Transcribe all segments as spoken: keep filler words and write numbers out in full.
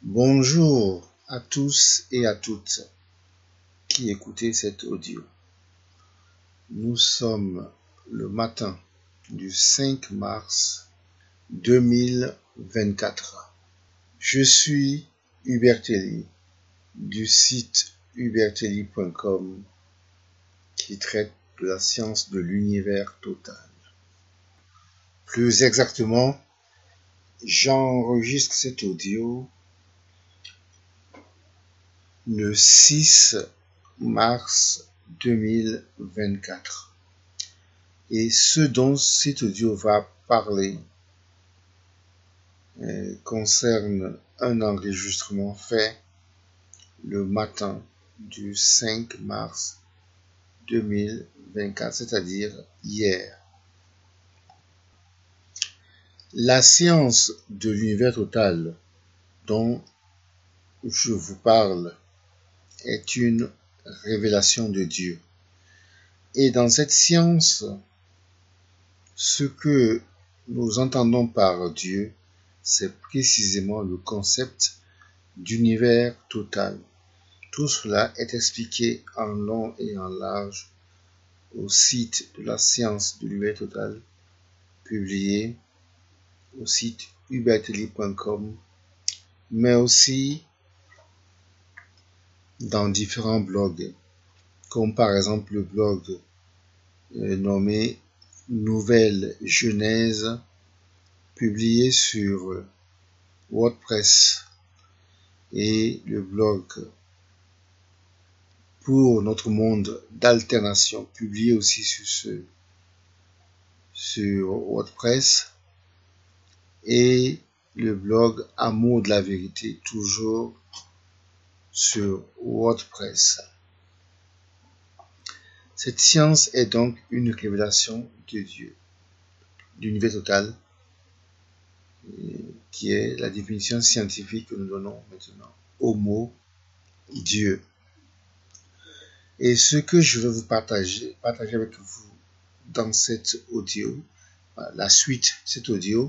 Bonjour à tous et à toutes qui écoutez cet audio. Nous sommes le matin du cinq mars deux mille vingt-quatre. Je suis Hubert Telly du site hubert telly point com qui traite de la science de l'univers total. Plus exactement, j'enregistre cet audio le six mars deux mille vingt-quatre. Et ce dont cet audio va parler euh, concerne un enregistrement fait le matin du cinq mars deux mille vingt-quatre, c'est-à-dire hier. La science de l'univers total dont je vous parle est une révélation de Dieu. Et dans cette science, ce que nous entendons par Dieu, c'est précisément le concept d'univers total. Tout cela est expliqué en long et en large au site de la science de l'univers total, publié au site hubert telly point com, mais aussi dans différents blogs, comme par exemple le blog euh, nommé Nouvelle Genèse, publié sur WordPress, et le blog Pour notre monde d'alternation, publié aussi sur ce sur WordPress, et le blog Amour de la vérité, toujours sur WordPress. Cette science est donc une révélation de Dieu, d'univers total, qui est la définition scientifique que nous donnons maintenant au mot Dieu. Et ce que je vais vous partager, partager avec vous dans cet audio, la suite de cet audio,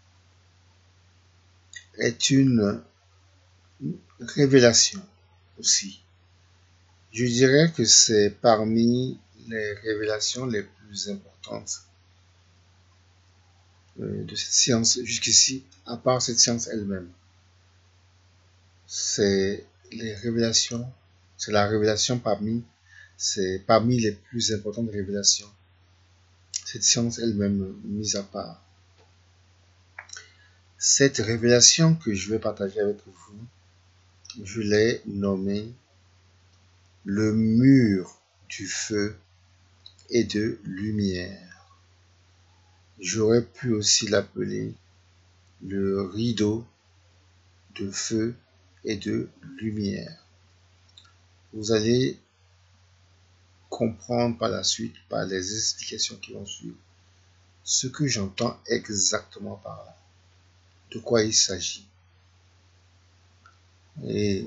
est une révélation aussi. Je dirais que c'est parmi les révélations les plus importantes de cette science jusqu'ici, à part cette science elle-même. C'est les révélations, c'est la révélation parmi, c'est parmi les plus importantes révélations. Cette science elle-même mise à part. Cette révélation que je vais partager avec vous, je l'ai nommée le mur du feu et de lumière. J'aurais pu aussi l'appeler le rideau de feu et de lumière. Vous allez comprendre par la suite, par les explications qui vont suivre, ce que j'entends exactement par là, de quoi il s'agit. Et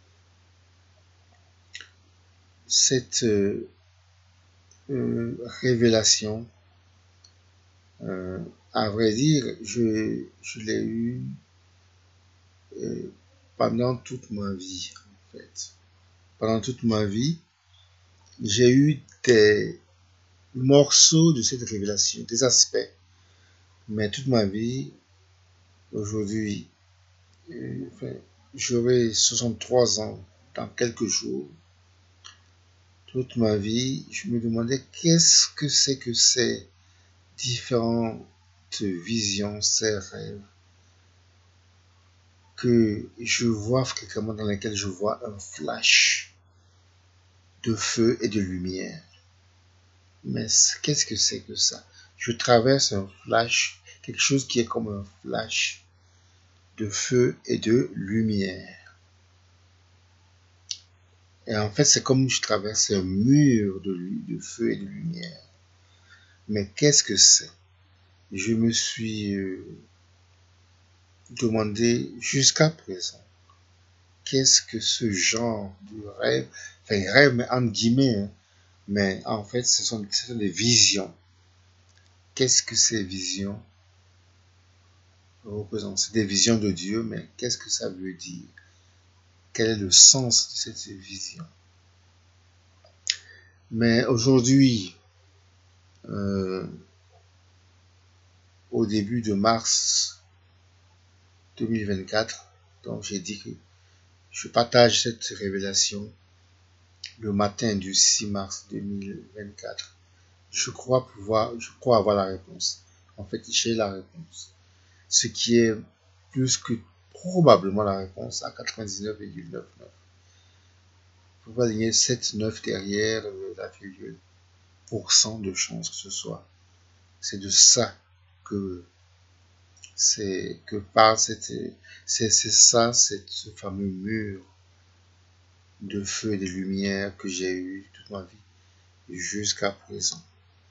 cette euh, euh, révélation, euh, à vrai dire, je, je l'ai eue euh, pendant toute ma vie, en fait. Pendant toute ma vie, j'ai eu des morceaux de cette révélation, des aspects. Mais toute ma vie, aujourd'hui, euh, enfin, j'aurai soixante-trois ans dans quelques jours. Toute ma vie, je me demandais qu'est-ce que c'est que ces différentes visions, ces rêves que je vois fréquemment, dans lesquels je vois un flash de feu et de lumière. Mais qu'est-ce que c'est que ça? Je traverse un flash, quelque chose qui est comme un flash de feu et de lumière. Et en fait, c'est comme je traverse un mur de, de feu et de lumière. Mais qu'est-ce que c'est? Je me suis euh, demandé jusqu'à présent, qu'est-ce que ce genre de rêve, enfin rêve, mais entre guillemets, hein, mais en fait, ce sont, ce sont des visions. Qu'est-ce que ces visions représente. C'est des visions de Dieu, mais qu'est-ce que ça veut dire? Quel est le sens de cette vision? Mais aujourd'hui, euh, au début de mars deux mille vingt-quatre, donc j'ai dit que je partage cette révélation le matin du six mars deux mille vingt-quatre. Je crois pouvoir, je crois avoir la réponse. En fait, j'ai la réponse. Ce qui est plus que probablement la réponse à quatre-vingt-dix-neuf virgule quatre-vingt-dix-neuf. Vous pouvez aligner sept neuf derrière la virgule pour cent de chance que ce soit. C'est de ça que c'est que par cette c'est c'est ça c'est ce fameux mur de feu et de lumière que j'ai eu toute ma vie jusqu'à présent.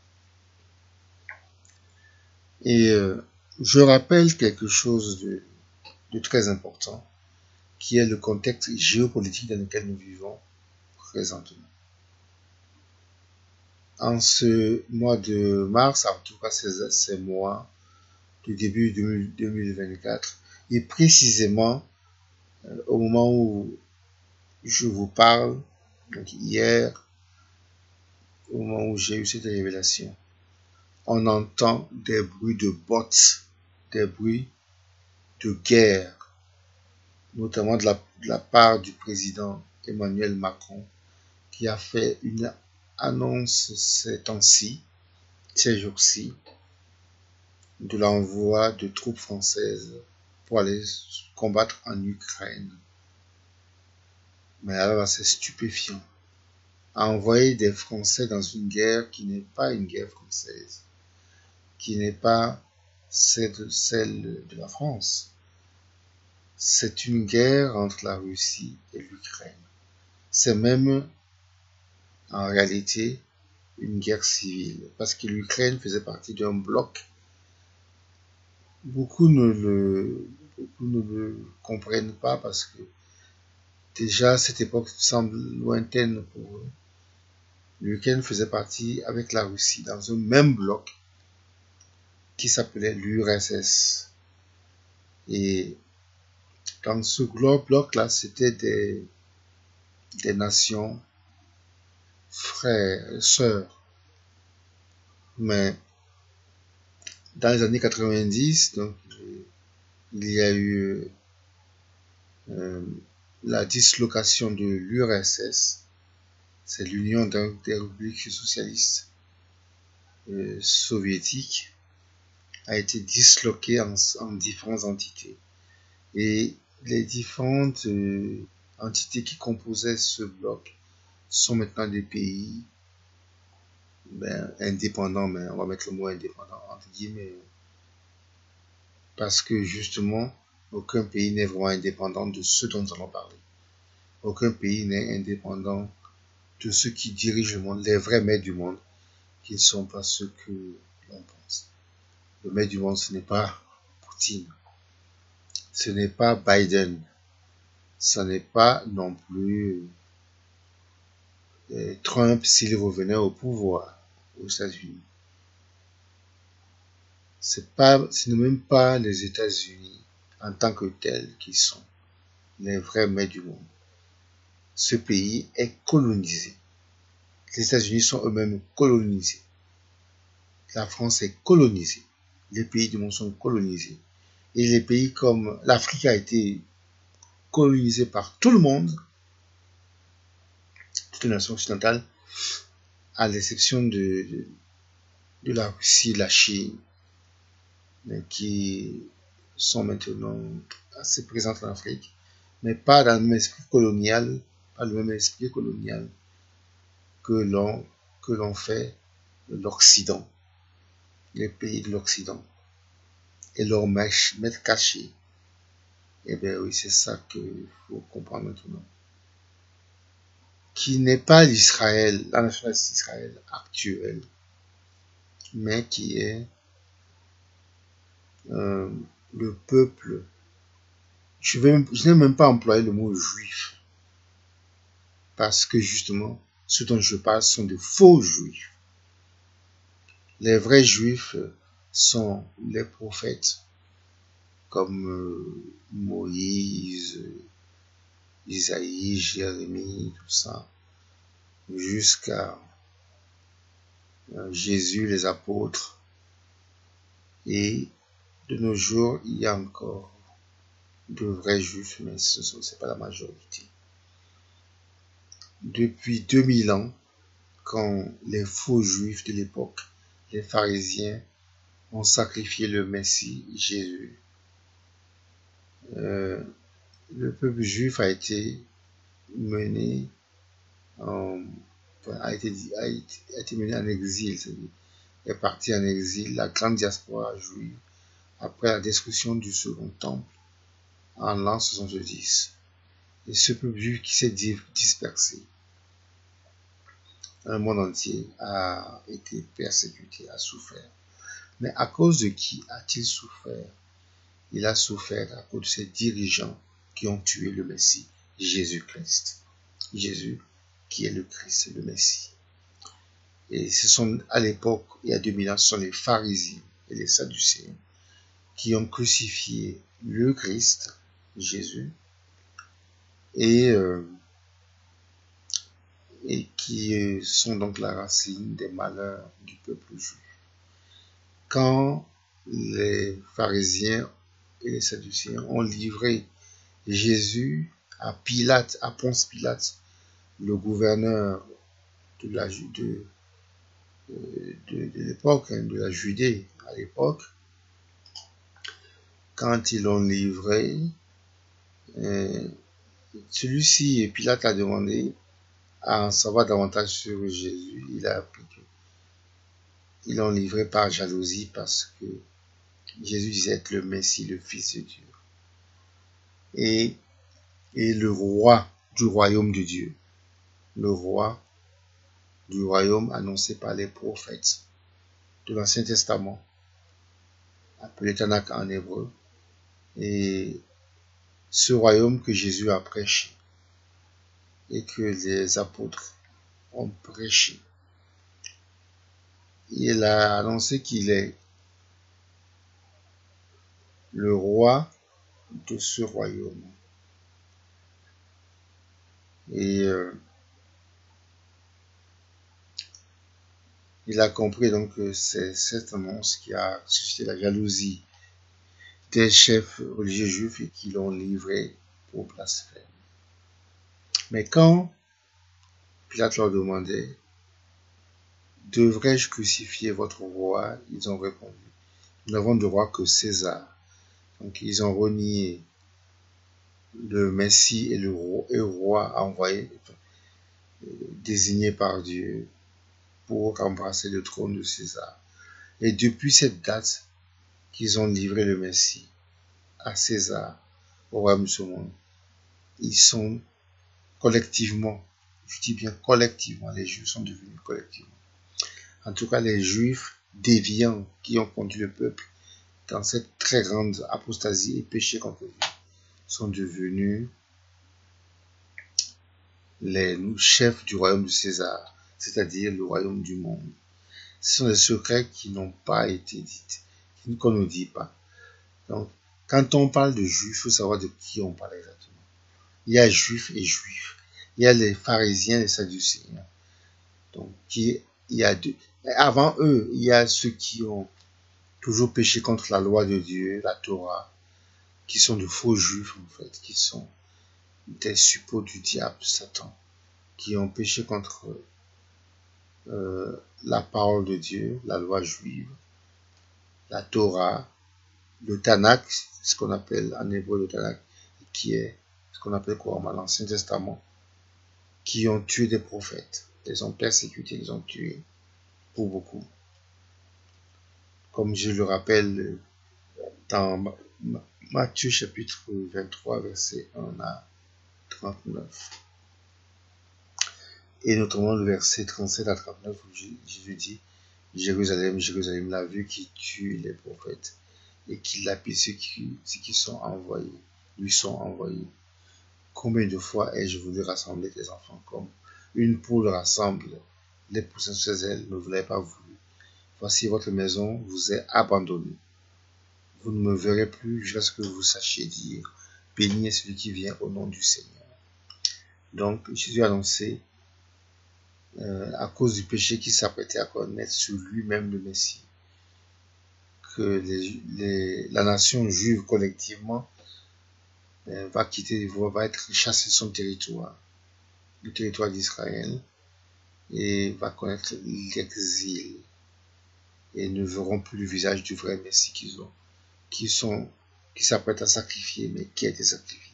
Et euh, je rappelle quelque chose de, de très important, qui est le contexte géopolitique dans lequel nous vivons présentement. En ce mois de mars, en tout cas ces, ces mois du début deux mille vingt-quatre, et précisément euh, au moment où je vous parle, donc hier, au moment où j'ai eu cette révélation, on entend des bruits de bottes, des bruits de guerre, notamment de la, de la part du président Emmanuel Macron, qui a fait une annonce ces temps-ci, ces jours-ci, de l'envoi de troupes françaises pour aller combattre en Ukraine. Mais alors, c'est stupéfiant. Envoyer des Français dans une guerre qui n'est pas une guerre française, qui n'est pas celle, celle de la France. C'est une guerre entre la Russie et l'Ukraine. C'est même, en réalité, une guerre civile, parce que l'Ukraine faisait partie d'un bloc. Beaucoup ne le, beaucoup ne le comprennent pas parce que déjà cette époque semble lointaine pour eux. L'Ukraine faisait partie avec la Russie dans un même bloc qui s'appelait l'U R S S. Et dans ce bloc-là, c'était des, des nations frères, sœurs. Mais dans les années quatre-vingt-dix, donc, il y a eu euh, la dislocation de l'U R S S, c'est l'Union des républiques socialistes euh, soviétiques, a été disloquée en, en différentes entités. Et les différentes euh, entités qui composaient ce bloc sont maintenant des pays ben, indépendants, mais on va mettre le mot indépendant entre guillemets, parce que justement, aucun pays n'est vraiment indépendant de ce dont nous allons parler. Aucun pays n'est indépendant de ceux qui dirigent le monde, les vrais maîtres du monde, qui ne sont pas ceux que l'on pense. Le maître du monde, ce n'est pas Poutine, ce n'est pas Biden, ce n'est pas non plus euh, Trump s'il revenait au pouvoir aux États-Unis. C'est pas, ce n'est même pas les États-Unis en tant que tels qui sont les vrais maîtres du monde. Ce pays est colonisé. Les États-Unis sont eux-mêmes colonisés. La France est colonisée. Les pays du monde sont colonisés. Et les pays comme l'Afrique a été colonisée par tout le monde, toutes les nations occidentales, à l'exception de, de, de la Russie, de la Chine, qui sont maintenant assez présentes en Afrique, mais pas dans le même esprit colonial, pas le même esprit colonial que l'on que l'on fait l'Occident, les pays de l'Occident, et leur maître caché. Eh bien oui, c'est ça qu'il faut comprendre maintenant. Qui n'est pas l'Israël, la nation d'Israël actuelle, mais qui est euh, le peuple. Je vais, je n'ai même pas employé le mot juif, parce que justement, ceux dont je parle sont de faux juifs. Les vrais juifs sont les prophètes, comme euh, Moïse, Isaïe, Jérémie, tout ça, jusqu'à euh, Jésus, les apôtres. Et de nos jours, il y a encore de vrais juifs, mais ce n'est pas la majorité. Depuis deux mille ans, quand les faux juifs de l'époque, les pharisiens, ont sacrifié le Messie, Jésus, euh, le peuple juif a été mené en, a été, a été, a été mené en exil, c'est-à-dire est parti en exil, la grande diaspora juive, après la destruction du second temple en l'an soixante-dix. Et ce peuple juif qui s'est dispersé dans le monde entier a été persécuté, a souffert. Mais à cause de qui a-t-il souffert? Il a souffert à cause de ses dirigeants qui ont tué le Messie, Jésus-Christ. Jésus qui est le Christ, le Messie. Et ce sont à l'époque, il y a deux mille ans, ce sont les pharisiens et les sadducéens qui ont crucifié le Christ, Jésus, et, euh, et qui sont donc la racine des malheurs du peuple juif. Quand les pharisiens et les sadducéens ont livré Jésus à Pilate, à Ponce Pilate, le gouverneur de la de, de, de l'époque, hein, de la Judée à l'époque, quand ils l'ont livré, euh, celui-ci, Pilate a demandé à en savoir davantage sur Jésus. Il a appris qu'ils l'ont livré par jalousie parce que Jésus disait être le Messie, le Fils de Dieu. Et, et le roi du royaume de Dieu. Le roi du royaume annoncé par les prophètes de l'Ancien Testament, appelé Tanakh en hébreu. Et ce royaume que Jésus a prêché et que les apôtres ont prêché. Il a annoncé qu'il est le roi de ce royaume. Et euh, il a compris donc que c'est cette annonce qui a suscité la jalousie des chefs religieux juifs et qui l'ont livré pour blasphème. Mais quand Pilate leur demandait, devrais-je crucifier votre roi? Ils ont répondu, nous n'avons de roi que César. Donc ils ont renié le Messie et le roi, et le roi envoyé, euh, désigné par Dieu pour embrasser le trône de César. Et depuis cette date qu'ils ont livré le Messie à César, au royaume de ce monde, ils sont collectivement, je dis bien collectivement, les Juifs sont devenus collectivement. En tout cas, les Juifs déviants qui ont conduit le peuple dans cette très grande apostasie et péché contre Dieu sont devenus les chefs du royaume de César, c'est-à-dire le royaume du monde. Ce sont des secrets qui n'ont pas été dits, qu'on ne dit pas. Donc, quand on parle de juifs, il faut savoir de qui on parle exactement. Il y a juifs et juifs. Il y a les pharisiens et les sadducéens. Donc, qui, il y a deux. Avant eux, il y a ceux qui ont toujours péché contre la loi de Dieu, la Torah, qui sont de faux juifs, en fait, qui sont des suppôts du diable, Satan, qui ont péché contre euh, la parole de Dieu, la loi juive, la Torah, le Tanakh, ce qu'on appelle en hébreu le Tanakh, qui est ce qu'on appelle couramment l'Ancien Testament, qui ont tué des prophètes, les ont persécutés, les ont tués, pour beaucoup. Comme je le rappelle dans Matthieu chapitre vingt-trois, verset un à trente-neuf. Et notamment le verset trente-sept à trente-neuf où Jésus dit, Jérusalem, Jérusalem, la vue qui tue les prophètes et qui lapide ceux qui, ceux qui sont envoyés, lui sont envoyés. Combien de fois ai-je voulu rassembler tes enfants comme une poule rassemble les poussins sur ses ailes, ne vous l'avez pas voulu. Voici votre maison vous est abandonnée. vous ne me verrez plus jusqu'à ce que vous sachiez dire, béni est celui qui vient au nom du Seigneur. Donc, Jésus a annoncé, euh, à cause du péché qu'il s'apprêtait à connaître sur lui-même le Messie, que les, les, la nation juive collectivement euh, va quitter, va être chassée de son territoire, du territoire d'Israël, et va connaître l'exil, et ne verront plus le visage du vrai Messie qu'ils ont, qui sont, qui s'apprêtent à sacrifier, mais qui a été sacrifié.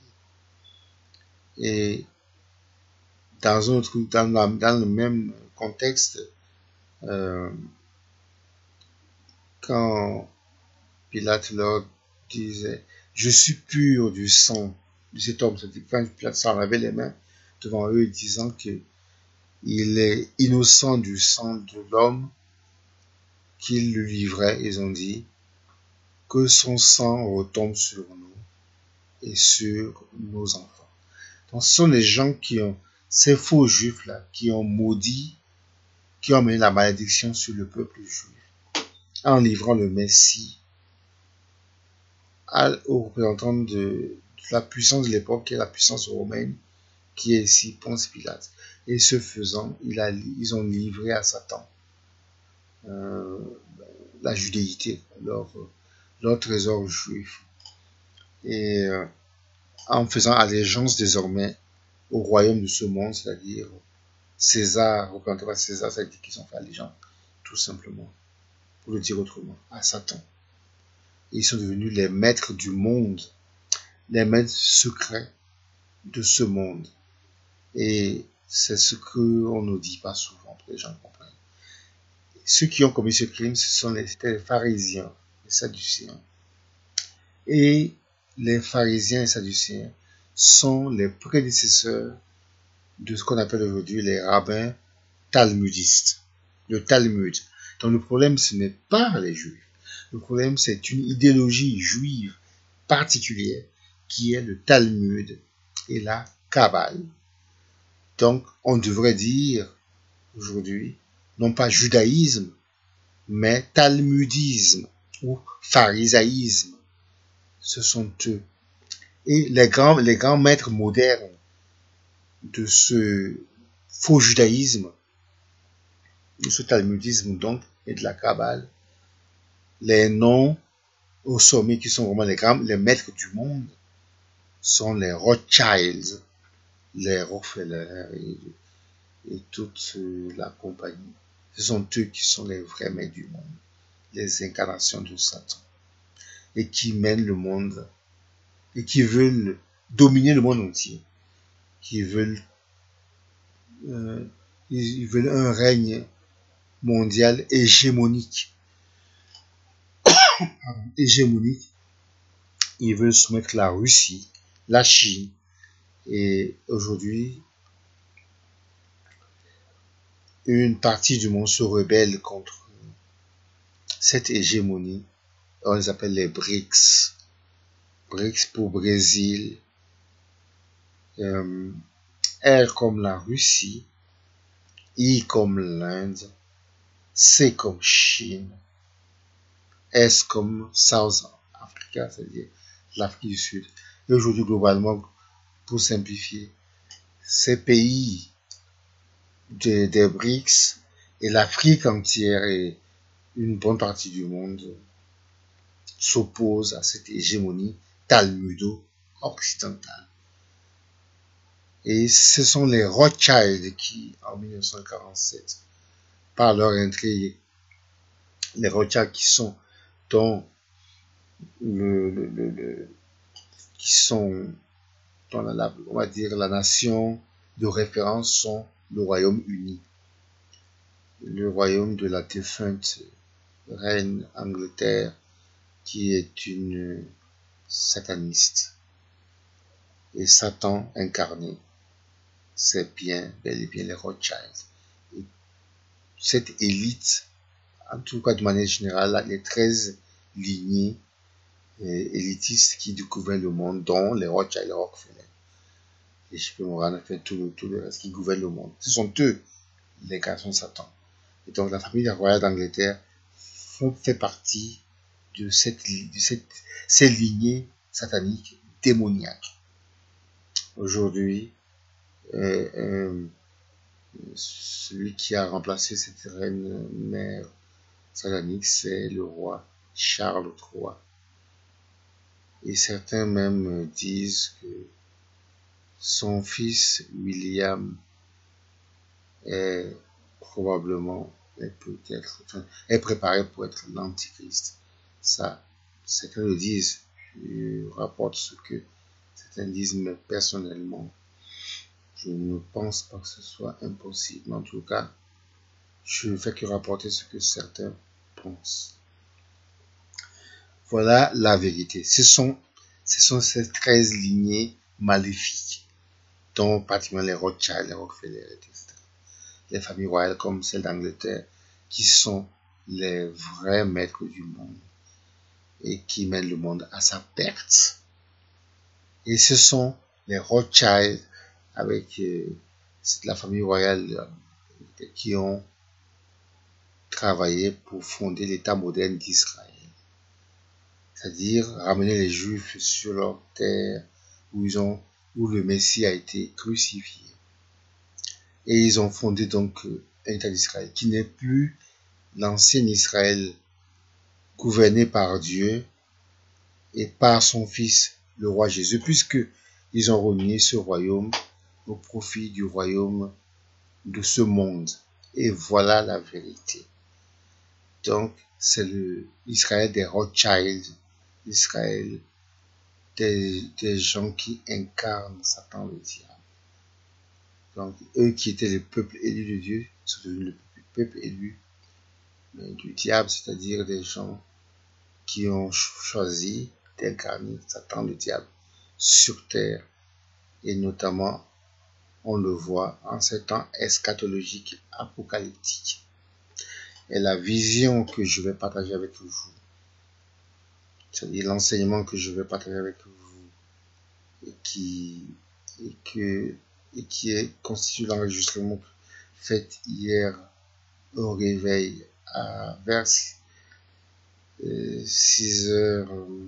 Et dans un autre, dans, la, dans le même contexte, euh, quand Pilate leur disait, je suis pur du sang de cet homme, c'est-à-dire quand Pilate s'en lavait les mains devant eux, disant que il est innocent du sang de l'homme qu'il lui livrait, ils ont dit que son sang retombe sur nous et sur nos enfants. Donc ce sont les gens qui ont, ces faux juifs là, qui ont maudit, qui ont mis la malédiction sur le peuple juif en livrant le Messie aux représentants de, de la puissance de l'époque, qui est la puissance romaine, qui est ici Ponce Pilate. Et ce faisant, il a, ils ont livré à Satan euh, la judéité, leur, leur trésor juif. Et euh, en faisant allégeance désormais au royaume de ce monde, c'est-à-dire César, représenté par César, c'est-à-dire qu'ils ont fait allégeance, tout simplement, pour le dire autrement, à Satan. Et ils sont devenus les maîtres du monde, les maîtres secrets de ce monde. Et c'est ce qu'on ne dit pas souvent, pour que les gens comprennent. Ceux qui ont commis ce crime, ce sont les, les pharisiens, les sadducéens. Et les pharisiens et les sadducéens sont les prédécesseurs de ce qu'on appelle aujourd'hui les rabbins talmudistes, le Talmud. Donc le problème, ce n'est pas les juifs. Le problème, c'est une idéologie juive particulière qui est le Talmud et la Kabbale. Donc, on devrait dire aujourd'hui, non pas judaïsme, mais talmudisme ou pharisaïsme. Ce sont eux. Et les grands, les grands maîtres modernes de ce faux judaïsme, de ce talmudisme donc, et de la Kabbale, les noms au sommet qui sont vraiment les grands, les maîtres du monde, sont les Rothschilds, les Rockefeller et, et toute la compagnie. Ce sont eux qui sont les vrais maîtres du monde, les incarnations de Satan, et qui mènent le monde, et qui veulent dominer le monde entier, qui veulent, euh, ils veulent un règne mondial hégémonique, hégémonique. Ils veulent soumettre la Russie, la Chine, et aujourd'hui, une partie du monde se rebelle contre cette hégémonie. On les appelle les BRICS. BRICS pour Brésil, euh, R comme la Russie, I comme l'Inde, C comme Chine, S comme South Africa, c'est-à-dire l'Afrique du Sud. Et aujourd'hui, globalement, pour simplifier, ces pays des, des BRICS et l'Afrique entière et une bonne partie du monde s'opposent à cette hégémonie talmudo-occidentale. Et ce sont les Rothschild qui, en mille neuf cent quarante-sept, par leur intrigue, les Rothschild qui sont dans le, le, le, le qui sont dans la, on va dire, la nation de référence sont le Royaume-Uni, le royaume de la défunte reine Angleterre, qui est une sataniste. Et Satan incarné, c'est bien, bel et bien les Rothschild. Et cette élite, en tout cas de manière générale, les treize lignées élitistes qui gouvernent le monde, dont les Rothschild, les Rockefeller, les J P Morgan, enfin tout le, tout le reste qui gouvernent le monde. Ce sont eux, l'incarnation de Satan. Et donc la famille royale d'Angleterre fait partie de cette, de cette, ces lignées sataniques démoniaques. Aujourd'hui, euh, euh, celui qui a remplacé cette reine mère satanique, c'est le roi Charles trois. Et certains même disent que son fils William est probablement, est peut-être, enfin, est préparé pour être l'antichrist. Ça, certains le disent. Je rapporte ce que certains disent, mais personnellement, je ne pense pas que ce soit impossible. Mais en tout cas, je ne fais que rapporter ce que certains pensent. Voilà la vérité. Ce sont, ce sont ces treize lignées maléfiques, dont pratiquement les Rothschild, les Rockefeller, et cetera. Les familles royales comme celle d'Angleterre, qui sont les vrais maîtres du monde et qui mènent le monde à sa perte. Et ce sont les Rothschild avec euh, la famille royale euh, qui ont travaillé pour fonder l'État moderne d'Israël. C'est-à-dire ramener les Juifs sur leur terre où, ils ont, où le Messie a été crucifié. Et ils ont fondé donc euh, un État d'Israël qui n'est plus l'ancien Israël gouverné par Dieu et par son fils, le roi Jésus, puisque ils ont renié ce royaume au profit du royaume de ce monde. Et voilà la vérité. Donc, c'est l'Israël des Rothschild, l'Israël des, des gens qui incarnent Satan le diable. Donc, eux qui étaient le peuple élu de Dieu, sont devenus le peuple élu du diable, c'est-à-dire des gens qui ont choisi d'incarner Satan le diable sur terre. Et notamment, on le voit en ces temps eschatologiques apocalyptiques. Et la vision que je vais partager avec vous, c'est-à-dire l'enseignement que je vais partager avec vous, et qui, et que, et qui est constitué l'enregistrement fait hier au réveil à vers six heures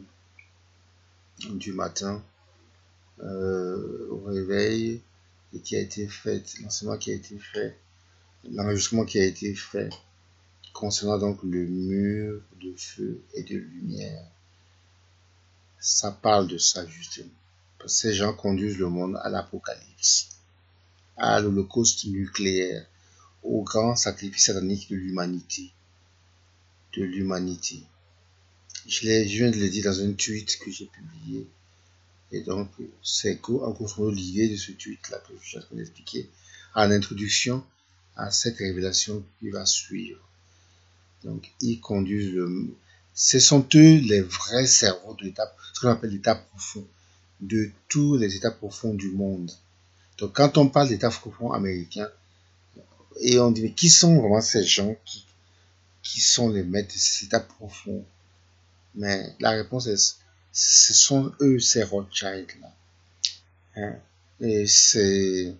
du matin, euh, au réveil, et qui a été fait, l'enseignement qui a été fait, l'enregistrement qui a été fait concernant donc le mur de feu et de lumière. Ça parle de ça justement. Parce que ces gens conduisent le monde à l'apocalypse, à l'holocauste nucléaire, au grand sacrifice satanique de l'humanité. De l'humanité. Je, je viens de le dire dans un tweet que j'ai publié. Et donc, c'est en grosso modo l'idée de ce tweet-là que je suis en train d'expliquer en introduction à cette révélation qui va suivre. Donc, ils conduisent le... Ce sont eux les vrais cerveaux de l'état, ce qu'on appelle l'état profond, de tous les états profonds du monde. Donc, quand on parle d'état profond américain, et on dit, mais qui sont vraiment ces gens qui, qui sont les maîtres de cet état profond? Mais la réponse est, ce sont eux, ces Rothschild-là. Hein? Et c'est...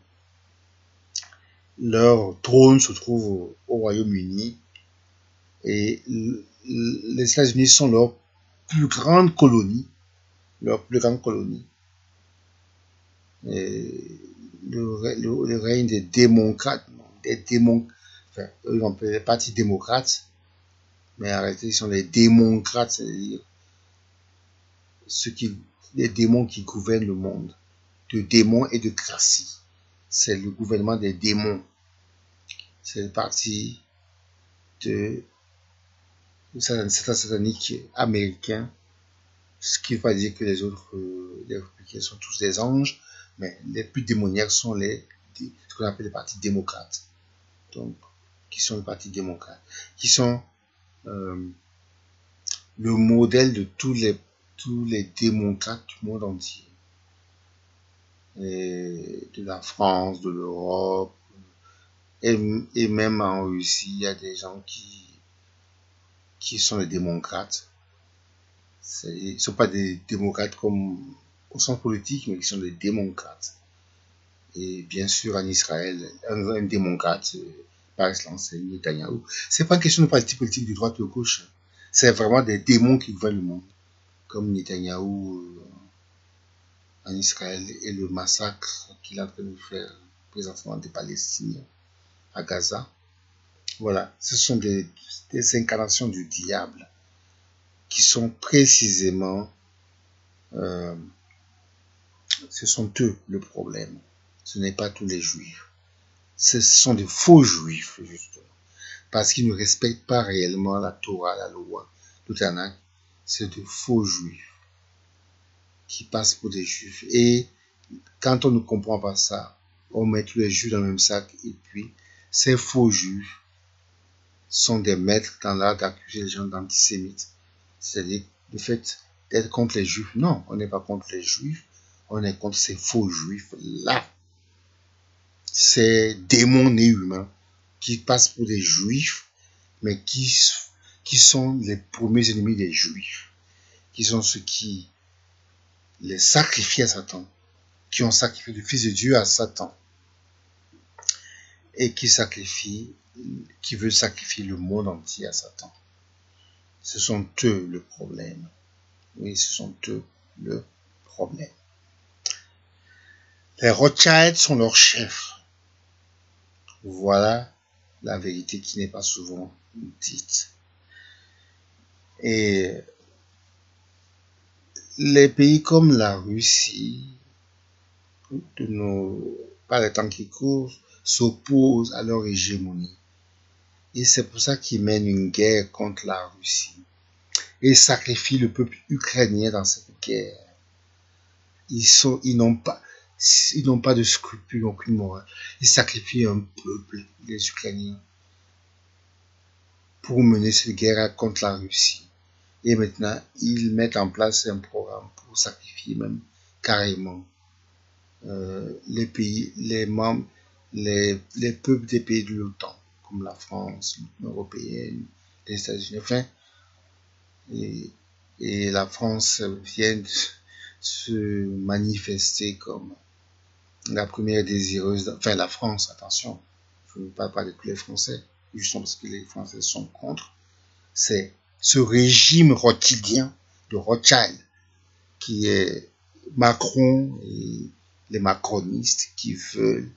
Leur trône se trouve au, au Royaume-Uni. Et les États-Unis sont leur plus grande colonie, leur plus grande colonie. Et le, le, le règne des démocrates, des démon, enfin, eux on peut les partis démocrates, mais en réalité ils sont les démocrates, c'est-à-dire ceux qui, les démons qui gouvernent le monde, de démons et de cratie. C'est le gouvernement des démons. C'est le parti de Satan satanique américain, ce qui ne veut pas dire que les autres, euh, les républicains sont tous des anges, mais les plus démoniaques sont les, ce qu'on appelle les partis démocrates. Donc, qui sont les partis démocrates, qui sont euh, le modèle de tous les, tous les démocrates du monde entier. Et de la France, de l'Europe, et, et même en Russie, il y a des gens qui qui sont les démocrates. Ils ne sont pas des démocrates comme au sens politique, mais qui sont des démocrates. Et bien sûr, en Israël, un, un démocrate, par excellence, c'est Netanyahou. C'est pas une question de parti politique de droite ou de gauche. C'est vraiment des démons qui veulent le monde, comme Netanyahou euh, en Israël et le massacre qu'il est en train de faire présentement des Palestiniens à Gaza. Voilà, ce sont des, des incarnations du diable qui sont précisément, euh, ce sont eux le problème. Ce n'est pas tous les juifs. Ce sont des faux juifs, justement. Parce qu'ils ne respectent pas réellement la Torah, la loi, le Tanakh. C'est de faux juifs qui passent pour des juifs. Et quand on ne comprend pas ça, on met tous les juifs dans le même sac. Et puis, ces faux juifs sont des maîtres dans l'art d'accuser les gens d'antisémites. C'est-à-dire le fait d'être contre les juifs. Non, on n'est pas contre les juifs. On est contre ces faux juifs-là. Ces démons nés humains qui passent pour des juifs, mais qui, qui sont les premiers ennemis des juifs, qui sont ceux qui les sacrifient à Satan, qui ont sacrifié le Fils de Dieu à Satan, et qui sacrifient, qui veulent sacrifier le monde entier à Satan. Ce sont eux le problème. Oui, ce sont eux le problème. Les Rothschild sont leurs chefs. Voilà la vérité qui n'est pas souvent dite. Et les pays comme la Russie, de nos, par les temps qui courent, s'opposent à leur hégémonie. Et c'est pour ça qu'ils mènent une guerre contre la Russie. Et sacrifient le peuple ukrainien dans cette guerre. Ils sont, ils n'ont pas, ils n'ont pas de scrupules, aucune morale. Ils sacrifient un peuple, les Ukrainiens, pour mener cette guerre contre la Russie. Et maintenant, ils mettent en place un programme pour sacrifier même carrément euh, les pays, les membres, les, les peuples des pays de l'OTAN, comme la France, l'Union européenne, les États-Unis. Enfin, et, et la France vient de se manifester comme la première désireuse, enfin la France, attention, je ne parle pas de tous les Français, justement parce que les Français sont contre, c'est ce régime rothschildien de Rothschild qui est Macron et les macronistes qui veulent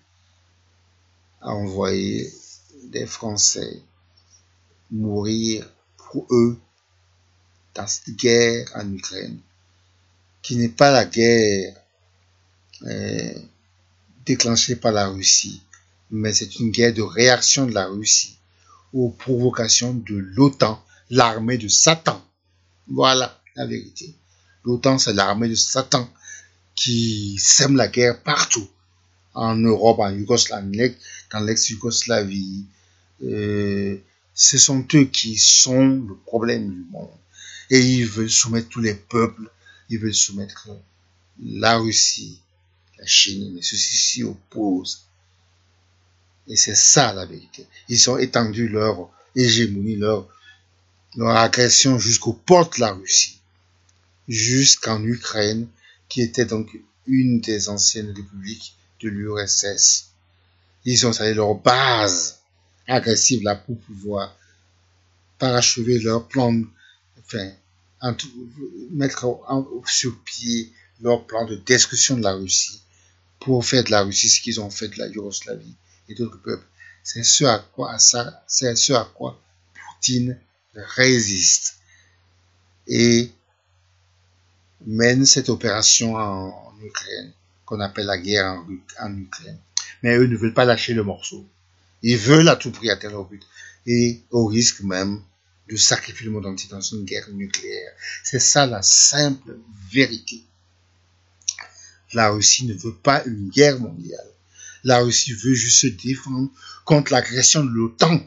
envoyer des Français mourir pour eux dans cette guerre en Ukraine, qui n'est pas la guerre euh, déclenchée par la Russie, mais c'est une guerre de réaction de la Russie aux provocations de l'OTAN, l'armée de Satan. Voilà la vérité. L'OTAN, c'est l'armée de Satan qui sème la guerre partout. En Europe, en Yougoslavie, dans l'ex-Yougoslavie. Euh, ce sont eux qui sont le problème du monde. Et ils veulent soumettre tous les peuples. Ils veulent soumettre la Russie, la Chine, mais ceux-ci s'y opposent. Et c'est ça la vérité. Ils ont étendu leur hégémonie, leur, leur agression jusqu'aux portes de la Russie, jusqu'en Ukraine, qui était donc une des anciennes républiques de l'U R S S. Ils ont installé leur base agressive là pour pouvoir parachever leur plan, enfin, mettre en, sur pied leur plan de destruction de la Russie pour faire de la Russie ce qu'ils ont fait de la Yougoslavie et d'autres peuples. C'est ce à quoi, ça, c'est ce à quoi Poutine résiste et mène cette opération en, en Ukraine, qu'on appelle la guerre en, en Ukraine. Mais eux ne veulent pas lâcher le morceau. Ils veulent à tout prix atteindre leur but. Et au risque même de sacrifier le monde entier dans une guerre nucléaire. C'est ça la simple vérité. La Russie ne veut pas une guerre mondiale. La Russie veut juste se défendre contre l'agression de l'OTAN.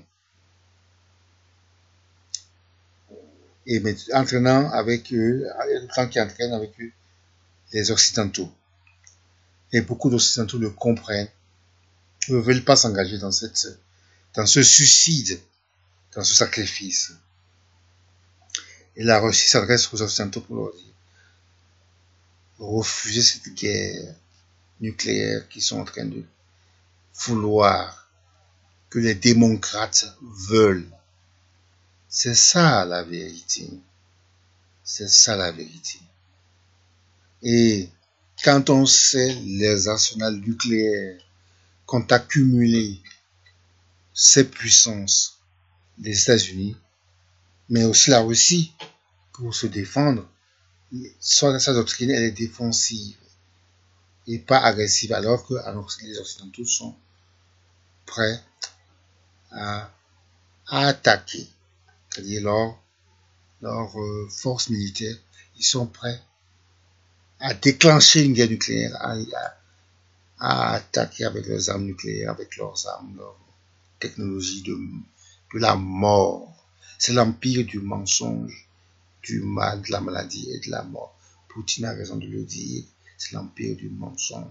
Et entraînant avec eux, l'OTAN qui entraîne avec eux les Occidentaux. Et beaucoup d'Occidentaux le comprennent, ne veulent pas s'engager dans, cette, dans ce suicide, dans ce sacrifice. Et la Russie s'adresse aux Occidentaux pour leur dire, refusez cette guerre nucléaire qu'ils sont en train de vouloir, que les démocrates veulent. C'est ça la vérité. C'est ça la vérité. Et quand on sait les arsenals nucléaires qu'ont accumulé ces puissances des États-Unis, mais aussi la Russie, pour se défendre, soit sa doctrine elle est défensive et pas agressive, alors que alors, les Occidentaux sont prêts à, à attaquer. C'est-à-dire leurs leur, euh, forces militaires, ils sont prêts à déclencher une guerre nucléaire, à, à, à attaquer avec leurs armes nucléaires, avec leurs armes, leur technologie de, de la mort. C'est l'empire du mensonge, du mal, de la maladie et de la mort. Poutine a raison de le dire, c'est l'empire du mensonge.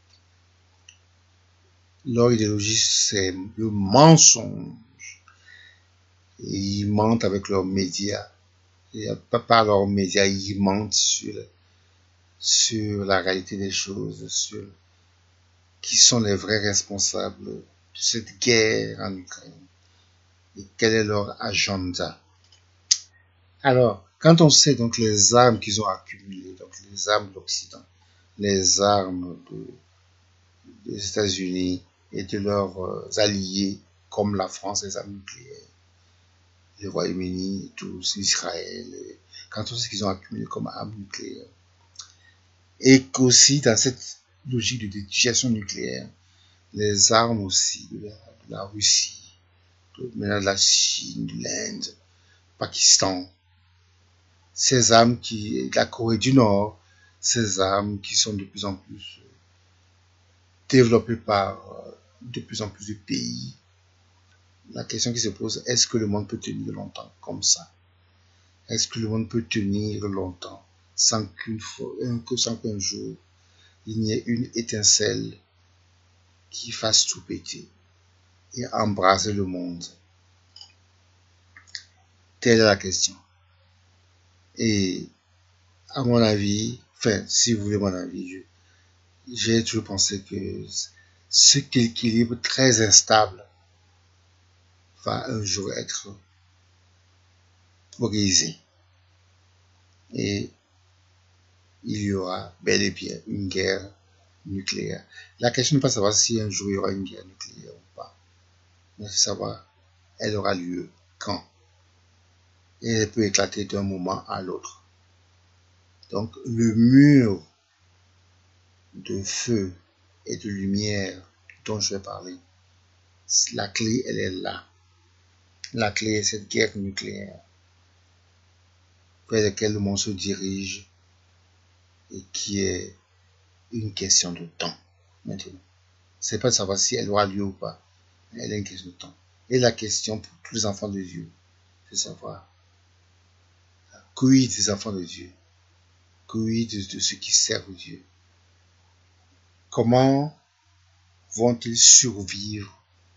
Leur idéologie, c'est le mensonge. Et ils mentent avec leurs médias. Et pas par leurs médias, ils mentent sur, sur la réalité des choses, sur qui sont les vrais responsables de cette guerre en Ukraine et quel est leur agenda. Alors, quand on sait donc les armes qu'ils ont accumulées, donc les armes de l'Occident, les armes de, des États-Unis et de leurs alliés comme la France, les armes nucléaires, le Royaume-Uni, tous, Israël, quand on sait ce qu'ils ont accumulé comme armes nucléaires, et qu'aussi dans cette logique de détruction nucléaire, les armes aussi de la, de la Russie, de, maintenant de la Chine, de l'Inde, Pakistan, ces armes qui, de la Corée du Nord, ces armes qui sont de plus en plus développées par de plus en plus de pays. La question qui se pose, est-ce que le monde peut tenir longtemps comme ça? Est-ce que le monde peut tenir longtemps sans qu'une fois, sans qu'un jour, il n'y ait une étincelle qui fasse tout péter et embraser le monde? Telle est la question. Et à mon avis, enfin, si vous voulez mon avis, j'ai toujours pensé que ce équilibre très instable va un jour être brisé. Et il y aura bel et bien une guerre nucléaire. La question n'est pas de savoir si un jour il y aura une guerre nucléaire ou pas, mais c'est savoir elle aura lieu quand. Et elle peut éclater d'un moment à l'autre. Donc le mur de feu et de lumière dont je vais parler, la clé elle est là. La clé est cette guerre nucléaire vers laquelle le monde se dirige et qui est une question de temps maintenant. C'est pas de savoir si elle aura lieu ou pas, elle est une question de temps. Et la question pour tous les enfants de Dieu, c'est de savoir quid des enfants de Dieu, quid de ceux qui servent Dieu. Comment vont-ils survivre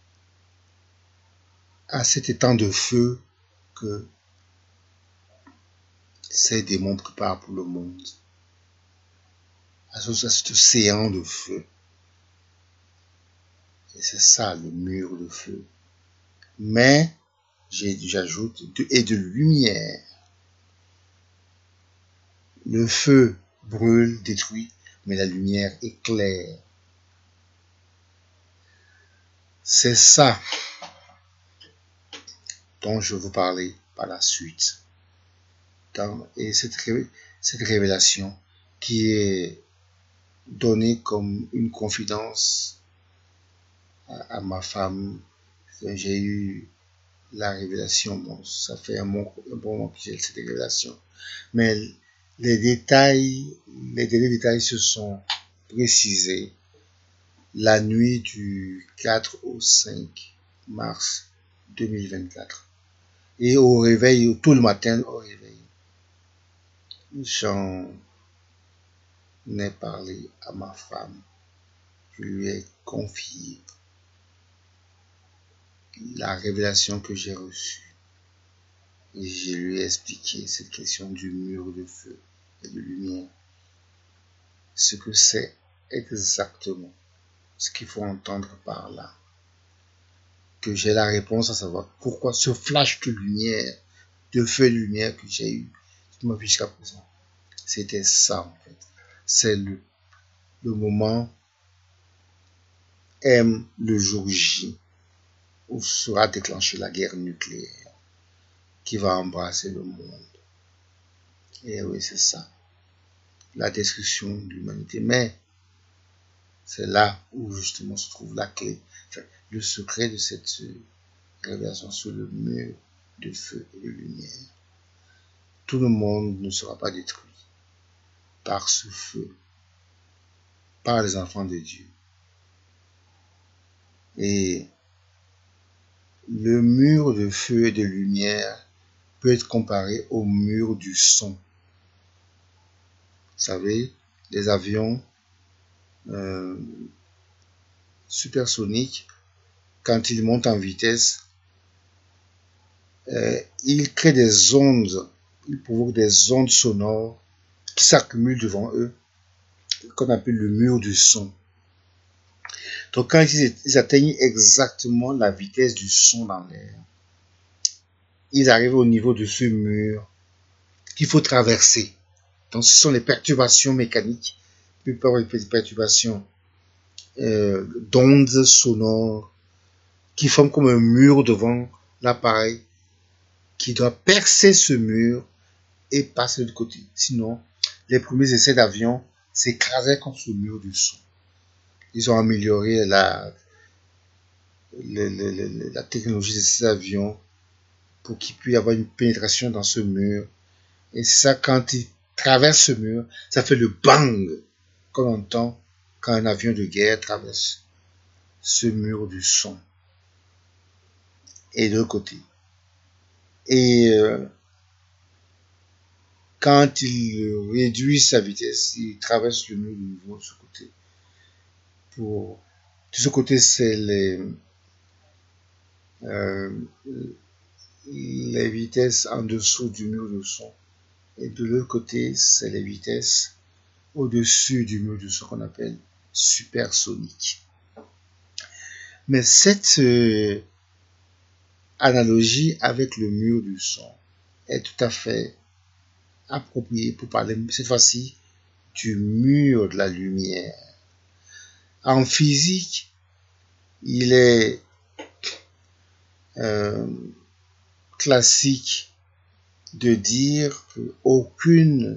à cet étang de feu que ces démons préparent pour le monde, à cet océan de feu? Et c'est ça le mur de feu. Mais, j'ajoute, de, et de lumière. Le feu brûle, détruit, mais la lumière éclaire. C'est ça dont je vais vous parler par la suite. Dans, et cette, cette révélation qui est donnée comme une confidence à, à ma femme. J'ai eu la révélation, bon, ça fait un bon, un bon moment que j'ai cette révélation. Mais les détails, les derniers détails se sont précisés la nuit du quatre au cinq mars deux mille vingt-quatre. Et au réveil, tout le matin au réveil, j'en ai parlé à ma femme. Je lui ai confié la révélation que j'ai reçue. Et je lui ai expliqué cette question du mur de feu et de lumière. Ce que c'est exactement, ce qu'il faut entendre par là. Que j'ai la réponse à savoir pourquoi ce flash de lumière de feu et de lumière que j'ai eu jusqu'à présent. C'était ça, en fait. C'est le, le moment M, le jour J, où sera déclenchée la guerre nucléaire qui va embrasser le monde. Et oui, c'est ça. La destruction de l'humanité. Mais c'est là où justement se trouve la clé, enfin, le secret de cette révélation sur le mur de feu et de lumière. Tout le monde ne sera pas détruit par ce feu, par les enfants de Dieu. Et le mur de feu et de lumière peut être comparé au mur du son. Vous savez, les avions euh, supersoniques, quand ils montent en vitesse, euh, ils créent des ondes, ils provoquent des ondes sonores qui s'accumulent devant eux, qu'on appelle le mur du son. Donc quand ils, ils atteignent exactement la vitesse du son dans l'air, ils arrivent au niveau de ce mur qu'il faut traverser. Donc ce sont les perturbations mécaniques, puis par les perturbations euh, d'ondes sonores qui forment comme un mur devant l'appareil qui doit percer ce mur et passer de côté. Sinon, les premiers essais d'avion s'écrasaient contre ce mur du son. Ils ont amélioré la, la, la, la, la technologie de ces avions pour qu'il puisse y avoir une pénétration dans ce mur. Et c'est ça, quand ils traversent ce mur, ça fait le bang qu'on entend quand un avion de guerre traverse ce mur du son. Et de l'autre côté. Et euh, quand il réduit sa vitesse, il traverse le mur de nouveau de ce côté. Pour de ce côté, c'est les euh, les vitesses en dessous du mur de son. Et de l'autre côté, c'est les vitesses au-dessus du mur de son qu'on appelle supersonique. Mais cette euh, analogie avec le mur du son est tout à fait appropriée pour parler cette fois-ci du mur de la lumière. En physique, il est euh, classique de dire qu'aucune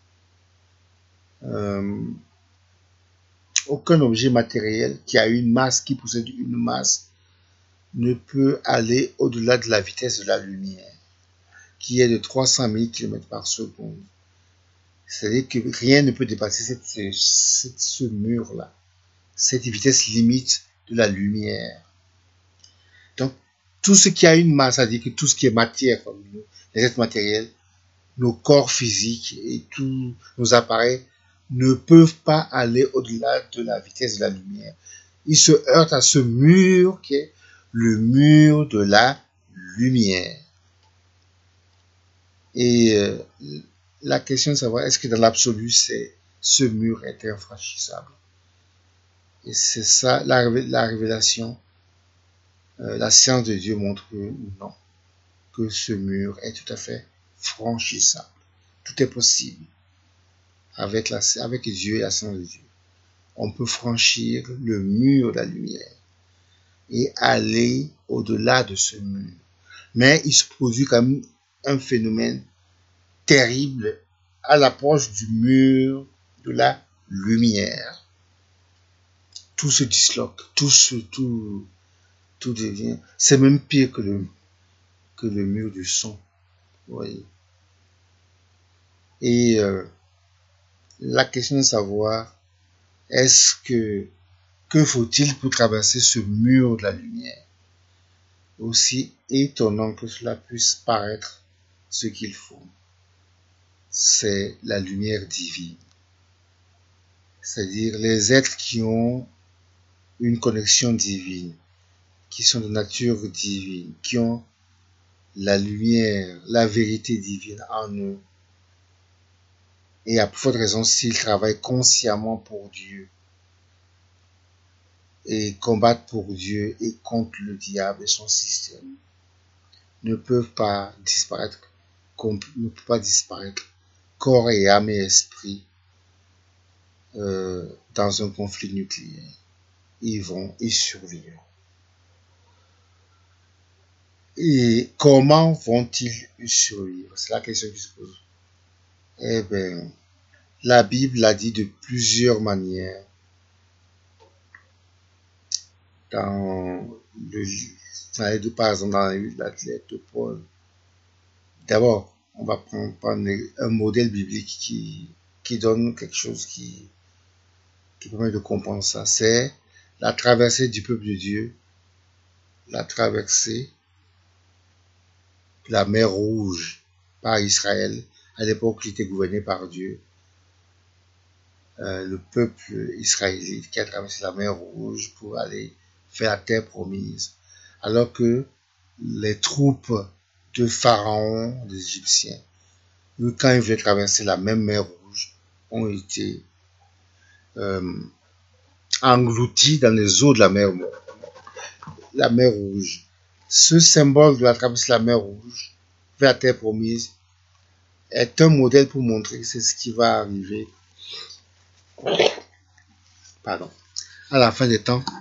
euh, aucun objet matériel qui a une masse, qui possède une masse, ne peut aller au-delà de la vitesse de la lumière, qui est de trois cent mille kilomètres par seconde. C'est-à-dire que rien ne peut dépasser cette, cette, ce mur-là, cette vitesse limite de la lumière. Donc, tout ce qui a une masse, c'est-à-dire que tout ce qui est matière, comme nous, les êtres matériels, nos corps physiques et tous nos appareils ne peuvent pas aller au-delà de la vitesse de la lumière. Ils se heurtent à ce mur qui est le mur de la lumière. Et euh, la question de savoir est-ce que dans l'absolu, c'est ce mur est infranchissable. Et c'est ça la, la révélation. Euh, la science de Dieu montre que non, que ce mur est tout à fait franchissable. Tout est possible avec, la, avec Dieu et la science de Dieu. On peut franchir le mur de la lumière et aller au-delà de ce mur. Mais il se produit quand même un phénomène terrible à l'approche du mur de la lumière. Tout se disloque, tout se, tout, tout devient, c'est même pire que le, que le mur du son. Vous voyez. Et euh, la question de savoir, est-ce que, que faut-il pour traverser ce mur de la lumière? Aussi étonnant que cela puisse paraître, ce qu'il faut, c'est la lumière divine. C'est-à-dire les êtres qui ont une connexion divine, qui sont de nature divine, qui ont la lumière, la vérité divine en eux. Et à plus forte raison s'ils travaillent consciemment pour Dieu et combattent pour Dieu et contre le diable et son système, ne peuvent pas disparaître ne peut pas disparaître. Corps et âme et esprit euh, dans un conflit nucléaire. Ils vont y survivre. Et comment vont-ils y survivre? C'est la question qui se pose. Eh bien, la Bible l'a dit de plusieurs manières. Dans le dans les deux, par exemple, dans l'athlète de Paul. D'abord, on va prendre, prendre un modèle biblique qui, qui donne quelque chose qui, qui permet de comprendre ça. C'est la traversée du peuple de Dieu, la traversée de la mer Rouge par Israël, à l'époque il était gouverné par Dieu. Euh, le peuple israélite qui a traversé la mer Rouge pour aller faire la terre promise. Alors que les troupes de Pharaon, des Égyptiens, eux, quand ils voulaient traverser la même mer Rouge, ont été euh, engloutis dans les eaux de la mer, la mer Rouge. Ce symbole de la traversée de la mer Rouge vers la terre promise est un modèle pour montrer que c'est ce qui va arriver pardon, à la fin des temps.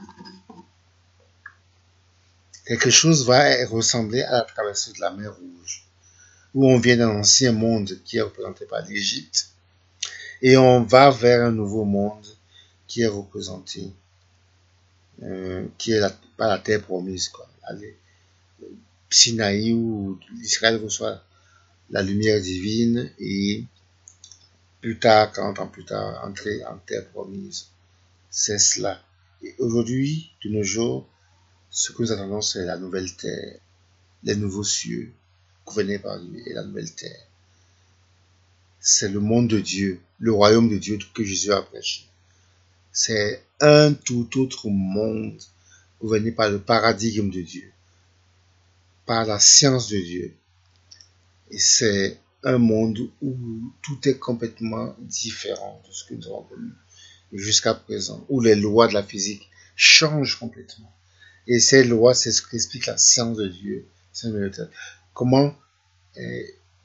Quelque chose va ressembler à la traversée de la mer Rouge, où on vient d'un ancien monde qui est représenté par l'Égypte, et on va vers un nouveau monde qui est représenté, euh, qui est la, pas la terre promise, quoi. Allez, Sinaï, où Israël reçoit la lumière divine, et plus tard, quarante ans plus tard, entrer en terre promise. C'est cela. Et aujourd'hui, de nos jours, ce que nous attendons, c'est la nouvelle terre, les nouveaux cieux, gouvernés par lui, et la nouvelle terre. C'est le monde de Dieu, le royaume de Dieu que Jésus a prêché. C'est un tout autre monde gouverné par le paradigme de Dieu, par la science de Dieu. Et c'est un monde où tout est complètement différent de ce que nous avons connu jusqu'à présent, où les lois de la physique changent complètement. Et ces lois, c'est ce qu'explique la science de Dieu. Comment, euh,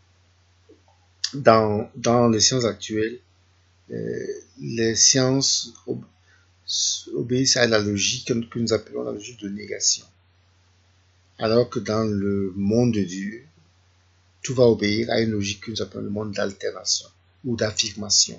dans, dans les sciences actuelles, euh, les sciences ob- obéissent à la logique que nous appelons la logique de négation. Alors que dans le monde de Dieu, tout va obéir à une logique que nous appelons le monde d'altération ou d'affirmation.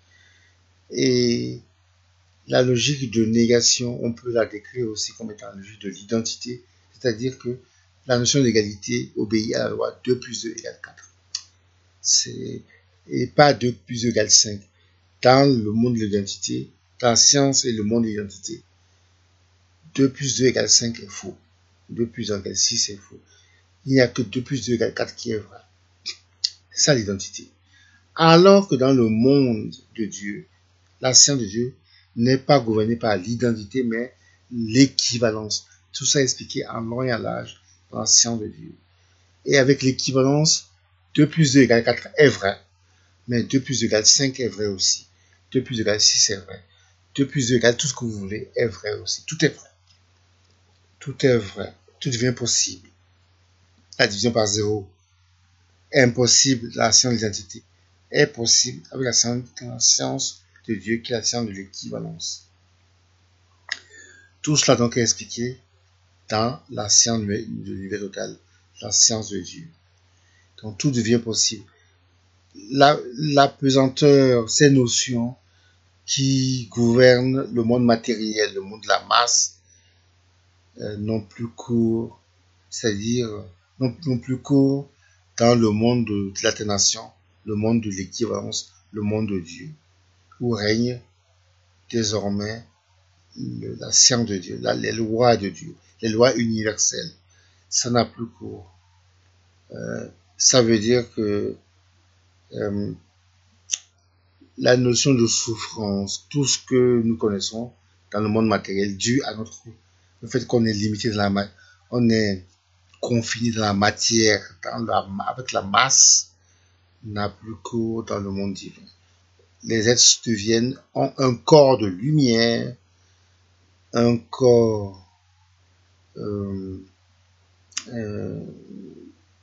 Et la logique de négation, on peut la décrire aussi comme étant la logique de l'identité, c'est-à-dire que la notion d'égalité obéit à la loi deux plus deux égale quatre. C'est, et pas deux plus deux égale cinq. Dans le monde de l'identité, dans la science et le monde de l'identité, deux plus deux égale cinq est faux. deux plus un égale six est faux. Il n'y a que deux plus deux égale quatre qui est vrai. C'est ça l'identité. Alors que dans le monde de Dieu, la science de Dieu n'est pas gouvernée par l'identité, mais l'équivalence. Tout ça est expliqué en long et en large dans la science de Dieu. Et avec l'équivalence, deux plus deux égale quatre est vrai, mais deux plus deux égale cinq est vrai aussi. deux plus deux égale six est vrai. deux plus deux égale tout ce que vous voulez est vrai aussi. Tout est vrai. Tout est vrai. Tout devient possible. La division par zéro est impossible. La science de l'identité est possible avec la science, la science de Dieu qui est la science de l'équivalence. Tout cela donc est expliqué dans la science de l'univers total, la science de Dieu. Donc tout devient possible. La, la pesanteur, ces notions qui gouvernent le monde matériel, le monde de la masse, euh, n'ont plus cours, c'est-à-dire n'ont, n'ont plus cours dans le monde de, de l'atténuation, le monde de l'équivalence, le monde de Dieu, où règne désormais le, la science de Dieu, la, les lois de Dieu, les lois universelles. Ça n'a plus cours. Euh, ça veut dire que euh, la notion de souffrance, tout ce que nous connaissons dans le monde matériel, dû à notre le fait qu'on est limité dans la matière, on est confiné dans la matière, dans la, avec la masse, n'a plus cours dans le monde divin. Les êtres deviennent ont un corps de lumière, un corps euh, euh,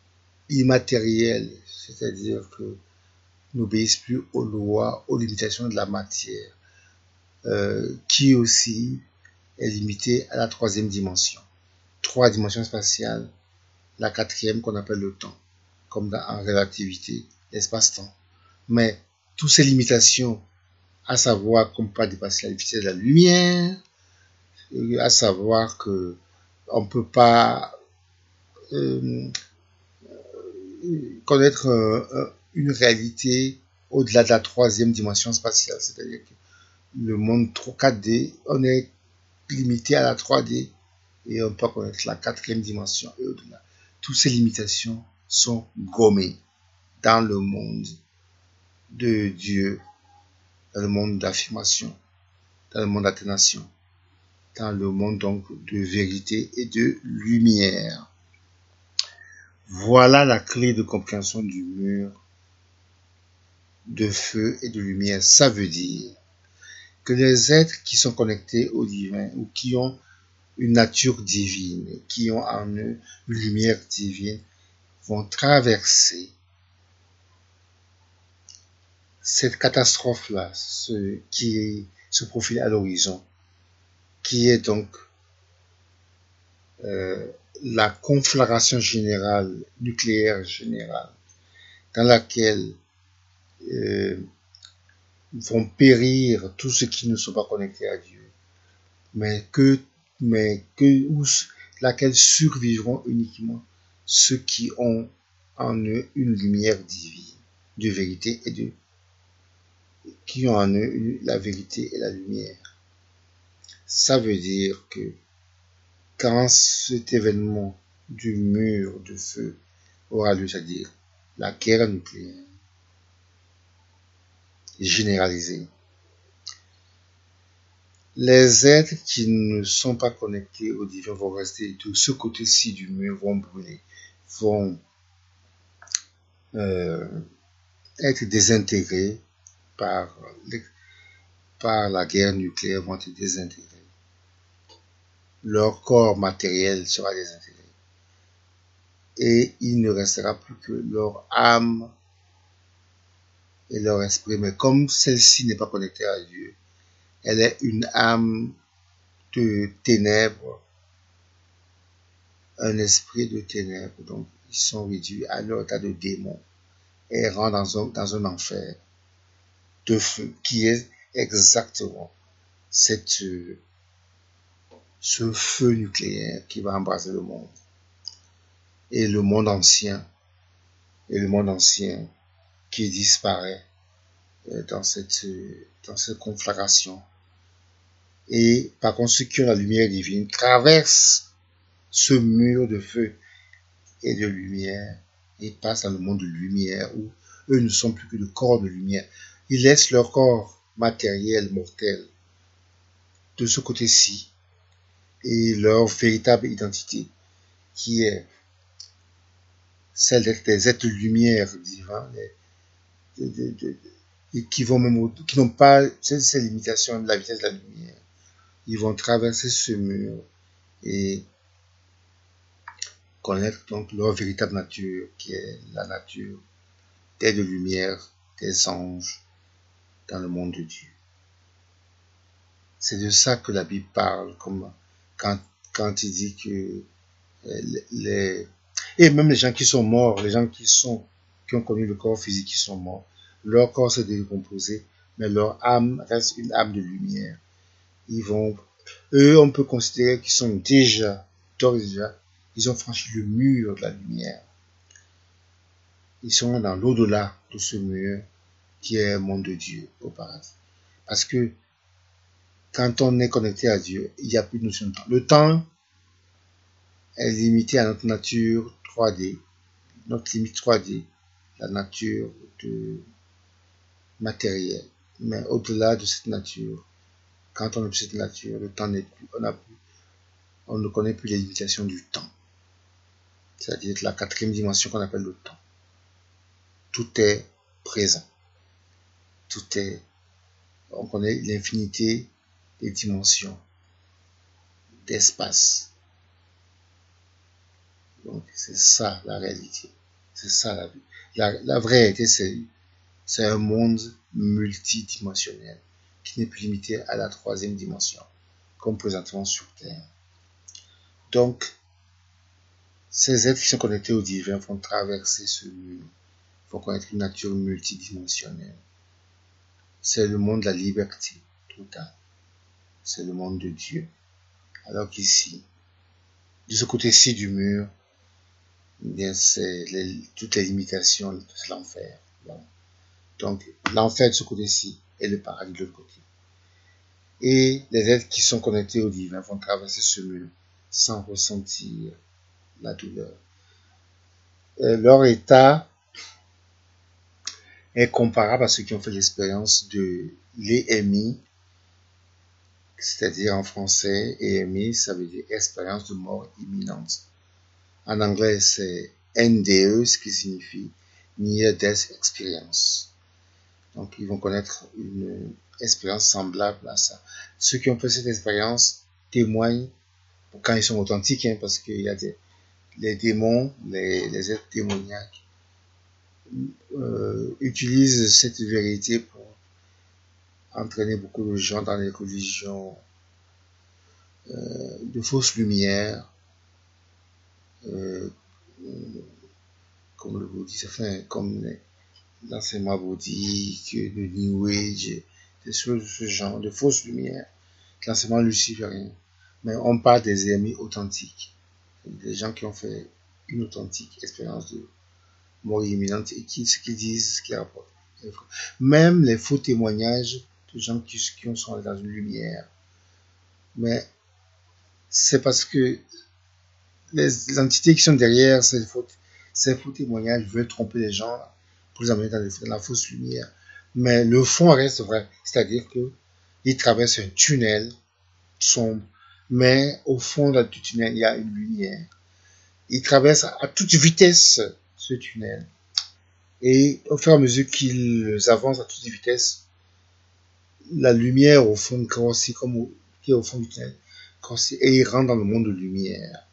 immatériel, c'est-à-dire que n'obéissent plus aux lois, aux limitations de la matière, euh, qui aussi est limitée à la troisième dimension. Trois dimensions spatiales, la quatrième qu'on appelle le temps, comme dans, en relativité, l'espace-temps. Mais toutes ces limitations, à savoir qu'on ne peut pas dépasser la vitesse de la lumière, à savoir que on ne peut pas euh, connaître euh, une réalité au-delà de la troisième dimension spatiale, c'est-à-dire que le monde quatre D, on est limité à la trois D et on peut connaître la quatrième dimension et au-delà. Toutes ces limitations sont gommées dans le monde de Dieu, dans le monde d'affirmation, dans le monde d'atténuation, dans le monde donc de vérité et de lumière. Voilà la clé de compréhension du mur de feu et de lumière. Ça veut dire que les êtres qui sont connectés au divin ou qui ont une nature divine, qui ont en eux une lumière divine, vont traverser cette catastrophe-là, ce qui se profile à l'horizon, qui est donc euh, la conflagration générale, nucléaire générale, dans laquelle euh, vont périr tous ceux qui ne sont pas connectés à Dieu, mais que, mais que où, laquelle survivront uniquement ceux qui ont en eux une lumière divine, de vérité et de qui ont en eux une, la vérité et la lumière. Ça veut dire que quand cet événement du mur de feu aura lieu, c'est-à-dire la guerre nucléaire généralisée, les êtres qui ne sont pas connectés au divin vont rester de ce côté-ci du mur, vont brûler, vont euh, être désintégrés par, par la guerre nucléaire, vont être désintégrés. Leur corps matériel sera désintégré. Et il ne restera plus que leur âme et leur esprit. Mais comme celle-ci n'est pas connectée à Dieu, elle est une âme de ténèbres, un esprit de ténèbres. Donc, ils sont réduits à leur état de démons, errant dans un, dans un enfer de feu, qui est exactement cette, ce feu nucléaire qui va embraser le monde. Et le monde ancien, et le monde ancien qui disparaît dans cette, dans cette conflagration. Et par contre, ceux qui ont la lumière divine traversent ce mur de feu et de lumière et passent dans le monde de lumière où eux ne sont plus que de corps de lumière. Ils laissent leur corps matériel, mortel, de ce côté-ci et leur véritable identité qui est celle d'être des êtres de lumière divins, de, de, de, et qui vont même, qui n'ont pas ces limitations de la vitesse de la lumière. Ils vont traverser ce mur et connaître donc leur véritable nature, qui est la nature des de lumière, des anges dans le monde de Dieu. C'est de ça que la Bible parle, comme quand, quand il dit que les, et même les gens qui sont morts, les gens qui sont, qui ont connu le corps physique, qui sont morts, leur corps s'est décomposé, mais leur âme reste une âme de lumière. Ils vont, eux, on peut considérer qu'ils sont déjà, déjà, ils ont franchi le mur de la lumière. Ils sont dans l'au-delà de ce mur qui est le monde de Dieu au paradis. Parce que quand on est connecté à Dieu, il n'y a plus de notion de temps. Le temps est limité à notre nature trois D, notre limite trois D, la nature de matériel. Mais au-delà de cette nature, quand on est de cette nature, le temps n'est plus, on a plus, on ne connaît plus les limitations du temps. C'est-à-dire la quatrième dimension qu'on appelle le temps. Tout est présent. Tout est, on connaît l'infinité des dimensions, d'espace. Donc c'est ça la réalité. C'est ça la vie. La, la vraie réalité, c'est, c'est un monde multidimensionnel qui n'est plus limité à la troisième dimension, comme présentement sur Terre. Donc, ces êtres qui sont connectés au divin vont traverser ce mur, vont connaître une nature multidimensionnelle. C'est le monde de la liberté totale. C'est le monde de Dieu. Alors qu'ici, de ce côté-ci du mur, bien c'est les, toutes les limitations, c'est l'enfer. Voilà. Donc, l'enfer de ce côté-ci et le paradis de l'autre côté. Et les êtres qui sont connectés au divin vont traverser ce mur sans ressentir la douleur. Euh, leur état est comparable à ceux qui ont fait l'expérience de l'E M I, c'est-à-dire en français, E M I, ça veut dire expérience de mort imminente. En anglais, c'est N D E, ce qui signifie Near Death Experience. Donc, ils vont connaître une expérience semblable à ça. Ceux qui ont fait cette expérience témoignent, quand ils sont authentiques, hein, parce qu'il y a des les démons, les, les êtres démoniaques, euh, utilisent cette vérité pour entraîner beaucoup de gens dans les religions euh, de fausses lumières, euh, comme le bouddhisme, enfin, comme l'enseignement bouddhique, le New Age, des choses de ce genre, de fausses lumières, l'enseignement luciférien. Mais on parle des ennemis authentiques, des gens qui ont fait une authentique expérience de mort imminente et qui, ce qu'ils disent, ce qu'ils rapportent. Même les faux témoignages de gens qui, qui sont dans une lumière. Mais c'est parce que les entités qui sont derrière ces faux, ces faux témoignages veulent tromper les gens pour les amener dans, les, dans la fausse lumière. Mais le fond reste vrai. C'est-à-dire qu'ils traversent un tunnel sombre. Mais au fond du tunnel, il y a une lumière. Ils traversent à toute vitesse ce tunnel. Et au fur et à mesure qu'ils avancent à toute vitesse, la lumière au fond grossit comme au, qui est au fond du tunnel grossit, et ils rentrent dans le monde de lumière.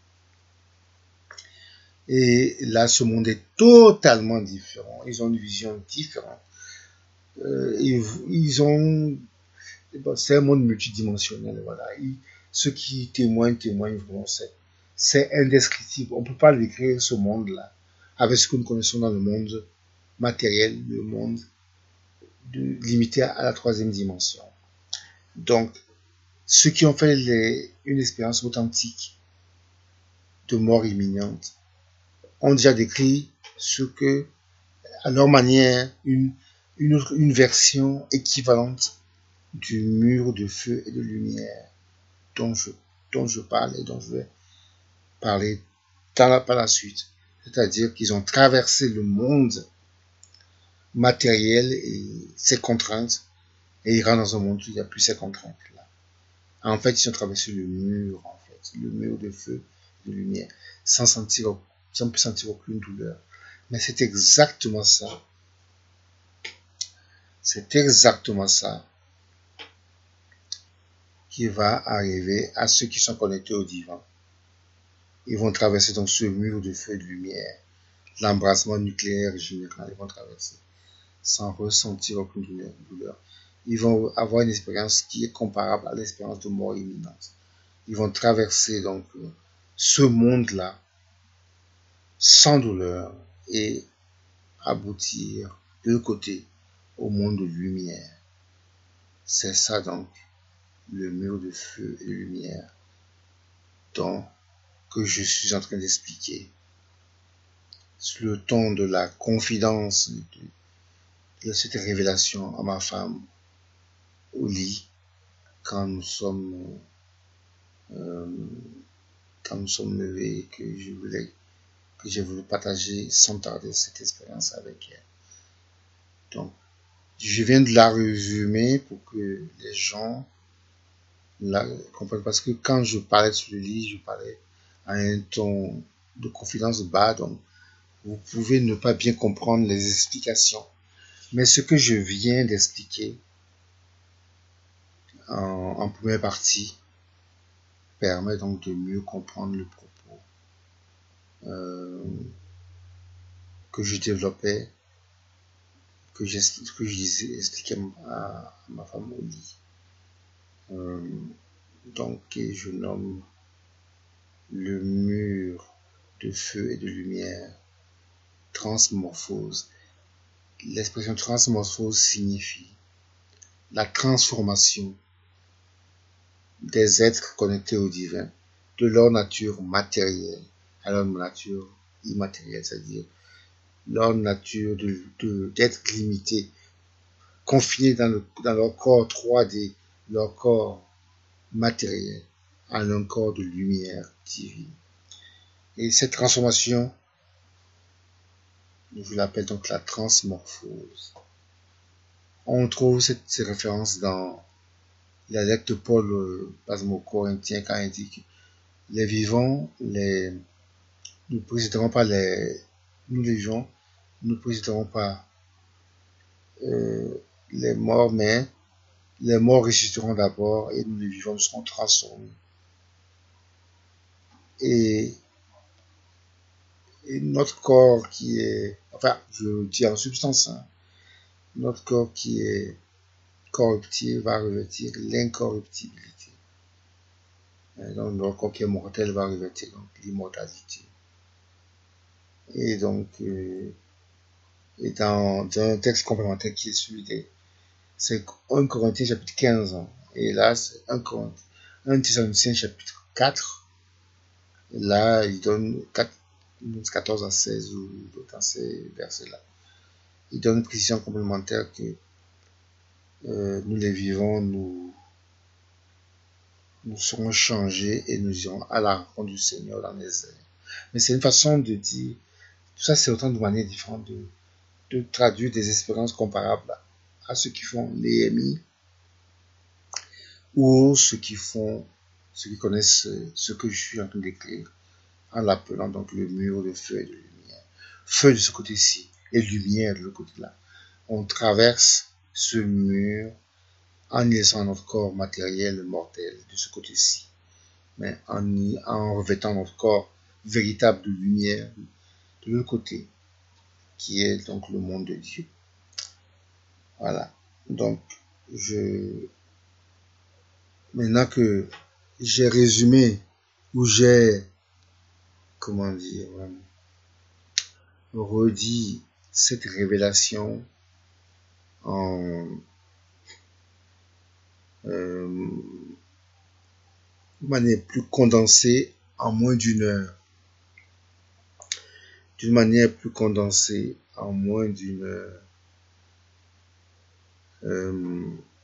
Et là, ce monde est totalement différent. Ils ont une vision différente. Euh, ils, ils ont... C'est un monde multidimensionnel. Voilà. Ils, ceux qui témoignent, témoignent vraiment. C'est, c'est indescriptible. On ne peut pas décrire ce monde-là avec ce que nous connaissons dans le monde matériel, le monde de, limité à la troisième dimension. Donc, ceux qui ont fait les, une expérience authentique de mort imminente ont déjà décrit ce que, à leur manière, une, une, autre, une version équivalente du mur de feu et de lumière dont je, dont je parle et dont je vais parler dans la, par la suite. C'est-à-dire qu'ils ont traversé le monde matériel et ses contraintes et ils rentrent dans un monde où il n'y a plus ces contraintes-là. En fait, ils ont traversé le mur, en fait, le mur de feu et de lumière, sans sentir, sans sentir aucune douleur. Mais c'est exactement ça. C'est exactement ça qui va arriver à ceux qui sont connectés au divin. Ils vont traverser donc ce mur de feu et de lumière, l'embrasement nucléaire général, ils vont traverser sans ressentir aucune douleur. Ils vont avoir une expérience qui est comparable à l'expérience de mort imminente. Ils vont traverser donc ce monde-là sans douleur et aboutir de l'autre côté au monde de lumière. C'est ça donc le mur de feu et de lumière dont que je suis en train d'expliquer. Sur le ton de la confidence de, de cette révélation à ma femme au lit quand nous sommes euh, quand nous sommes levés, que je voulais que j'ai voulu partager sans tarder cette expérience avec elle. Donc, je viens de la résumer pour que les gens la comprennent, parce que quand je parlais sur le lit, je parlais à un ton de confidence bas, donc vous pouvez ne pas bien comprendre les explications. Mais ce que je viens d'expliquer en, en première partie permet donc de mieux comprendre le propos euh, que que je développais, que j'expliquais à, à ma femme au lit. Euh, donc, et je nomme le mur de feu et de lumière transmorphose. L'expression transmorphose signifie la transformation des êtres connectés au divin, de leur nature matérielle à leur nature immatérielle, c'est-à-dire leur nature de, de, d'être limité, confiné dans, le, dans leur corps trois D, leur corps matériel, à un corps de lumière divine. Et cette transformation, je l'appelle donc la transmorphose. On trouve cette, ces références dans la lettre de Paul euh, aux Corinthiens quand il dit que les vivants, les, nous ne précéderons pas les, nous les vivants, nous ne précéderons pas euh, les morts, mais les morts ressusciteront d'abord et nous les vivants seront transformés. Et, et notre corps qui est, enfin, je dis en substance, hein, notre corps qui est corruptible va revêtir l'incorruptibilité. Donc, notre corps qui est mortel va revêtir l'immortalité. Et donc, euh, et dans, dans un texte complémentaire qui est celui des, c'est un Corinthiens chapitre quinze, hein, et là, c'est un Thessaloniciens chapitre quatre, et là, il donne quatre, quatorze à seize, ou dans ces versets-là. Il donne une précision complémentaire que euh, nous les vivons, nous, nous serons changés et nous irons à la rencontre du Seigneur dans les airs. Mais c'est une façon de dire, tout ça c'est autant de manières différentes de, de traduire des expériences comparables à ceux qui font l'E M I ou ceux qui font, ceux qui connaissent ce que je suis en train d'écrire en l'appelant donc le mur de feu et de lumière. Feu de ce côté-ci et lumière de l'autre côté-là. On traverse ce mur en y laissant notre corps matériel mortel de ce côté-ci, mais en, y, en revêtant notre corps véritable de lumière de l'autre côté, qui est donc le monde de Dieu. Voilà. Donc, je, maintenant que j'ai résumé, ou j'ai, comment dire, redit cette révélation en euh, de manière plus condensée en moins d'une heure. D'une manière plus condensée en moins d'une heure. Euh,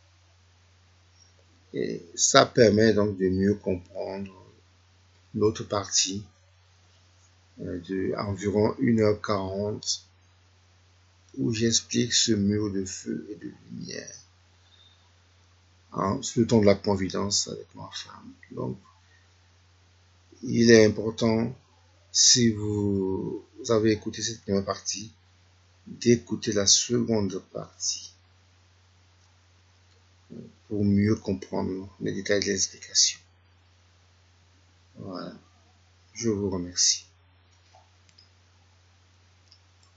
et ça permet donc de mieux comprendre l'autre partie euh, de environ une heure quarante où j'explique ce mur de feu et de lumière hein, sur le ton de la convidence avec ma femme. Donc, il est important, si vous, vous avez écouté cette première partie, d'écouter la seconde partie pour mieux comprendre les détails de l'explication. Voilà. Je vous remercie.